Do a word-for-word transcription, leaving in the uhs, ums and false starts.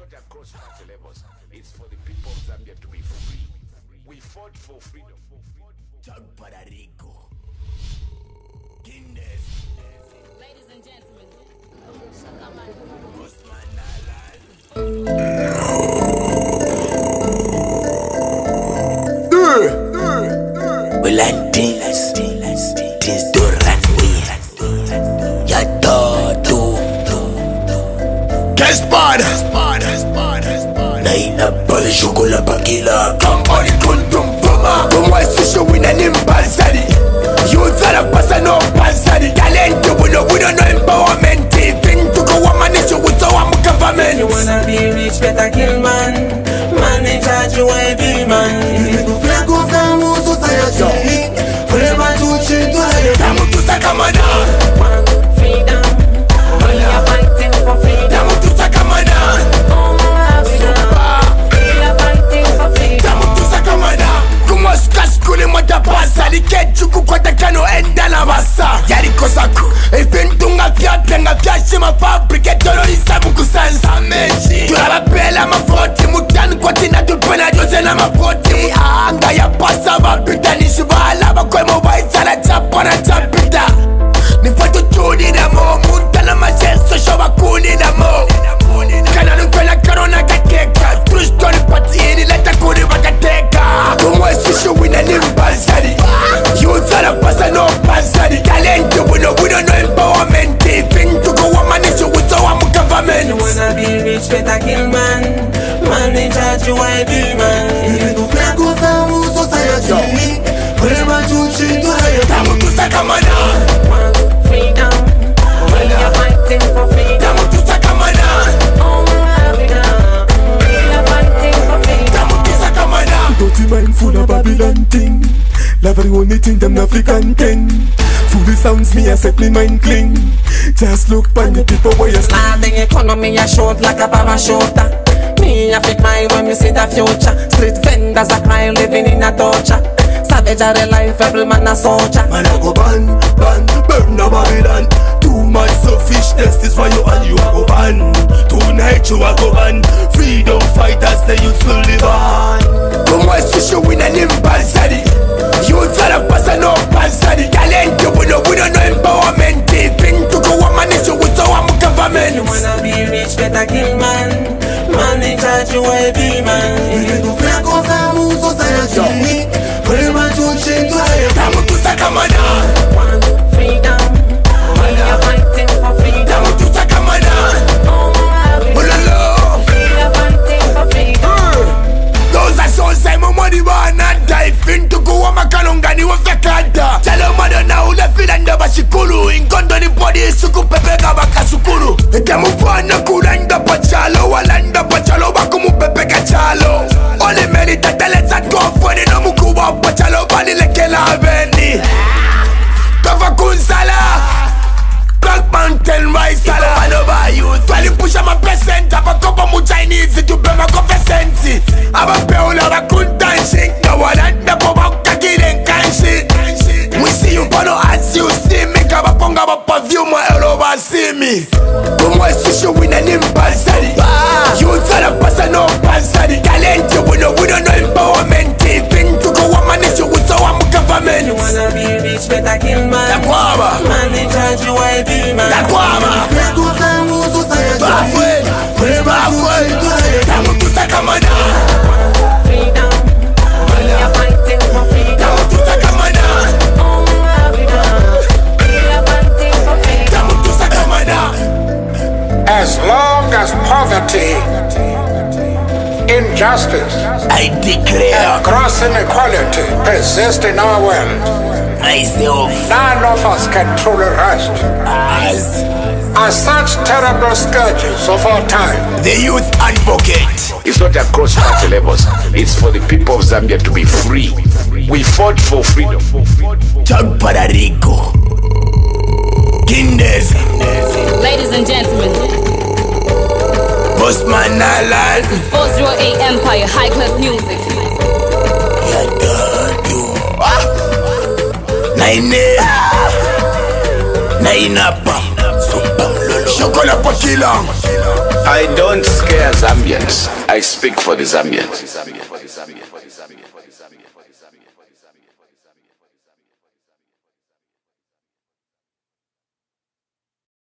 not across party levels. It's for the people of Zambia to be free. We fought for freedom. Chuck Puerto Rico. Ladies and gentlemen. We land things, things do run weird. Ya todo. Guess bad. Naina pale chocolat pakila. Company kundum fuma. Como es sushi wina nimbalsadi. Youth are a person no balsadi. Talent we know we don't know empowerment. Think to go a manage with our government. You wanna be rich, better kill man. Man in charge, you wanna be man. You do feel good from our society. Forever to change to life. Damu tutakamana. Freedom. We are fighting for freedom. Damu tutakamana. Oh Africa. We are fighting for freedom. Damu tutakamana. Kumoska skuli moja pasa. Likechuku kwa takano enda na basa. Yari kosaku. Eventunga fiat nga fiashima fabrike tolo isabu kusansa mechi. Tulaba pela mafoti mutani kwa tina tupena jose na mafoti. Anga ya pasa vapita nishibala bakwe mwaita na chapa na chapita. Nifato chudi na mo mutana majenso shoba kuni na mo. Kana nukwela karona kakeka. True story pati ini leta kuni wakateka. Kumwe sushu wina nimbalsadi. Youth are a person no balsadi. Talent we know we don't know empowerment. Think to go a manage with our government. You wanna be rich, better kill man. Man in charge, you wanna be man. You do feel good from our society. Forever to change to life. Damu tutakamana. Freedom. We are fighting for freedom. Damu tutakamana. Oh Africa. We are fighting for freedom. Damu tutakamana. Dirty mind full of Babylon thing. Love only thing them African thing. Fully sounds me a set me mind clean. Just look by the people where you stand. Now the economy a short like a parachute. Me a fit mind when me see the future. Street vendors a crying living in a torture. Savage are the life, every man a soldier. Man I go ban, ban, burn the Babylon. Too much selfishness, this why you and you a go ban. Tonight you a go ban. Freedom fighters they used to live on. Como es sushi wina nimbalsadi. Youth are a person no balsadi. Talent we know we don't know empowerment. Think to go a manage with our government. You wanna be rich, better kill man. Man in charge, you wanna be man. You do feel good from our society. Forever to change to life. Damu tutakamana. Freedom. We are fighting for freedom. Damu tutakamana. Oh Africa. Ulolo. We are fighting for freedom. Those are so say my money wanna die. Fin to go a makalongani wa fekada. Chalo madonna ule filanda bashikulu. Ingondo ni body suku pepeka bakasukulu. Damu fana kulanda pachalo. Walanda pachalo bakumu pepeka chalo. Ole meri tateleza kofoni no mukuwa pachalo bali lekela aveni. Kava kunsala. Black Mountain Rice Sala Manova youth. Twali pusha ma percent. Aba kopa mu Chinese. Tupe ma confessenti. Aba peola aba kuntanshi. Na walanda poba kakile nkanshi. We see you pano as you see me. Kaba ponga ba perfume wa Europa see me. Kumwe sushi wina nimbalsadi. Youth are a person no balsadi. Talent we know we don't know empowerment. Think to go a manage with our government. You wanna be rich, better kill man. La guava. Man in charge, you wanna be man. La guava. Feel good from our society. Bafwe. Bafwe. Damu tutakamana. Freedom. We are fighting for freedom. Damu tutakamana. Oh Africa. We are fighting for freedom. Damu tutakamana. As long as poverty, injustice, I declare gross inequality persist in our world, myself none of us can truly rest. as As such terrible scourges of our time, the youth advocate. it's not across party levels. It's for the people of Zambia to be free. We fought for freedom. Chuck Puerto Rico. Kindes. Ladies and gentlemen. Postman Alan. four oh eight Empire High Class Music. Ya dadu. Naine. Nainapa. Supam lolo. Chocolat Pakila. I don't scare Zambians. I speak for the Zambians.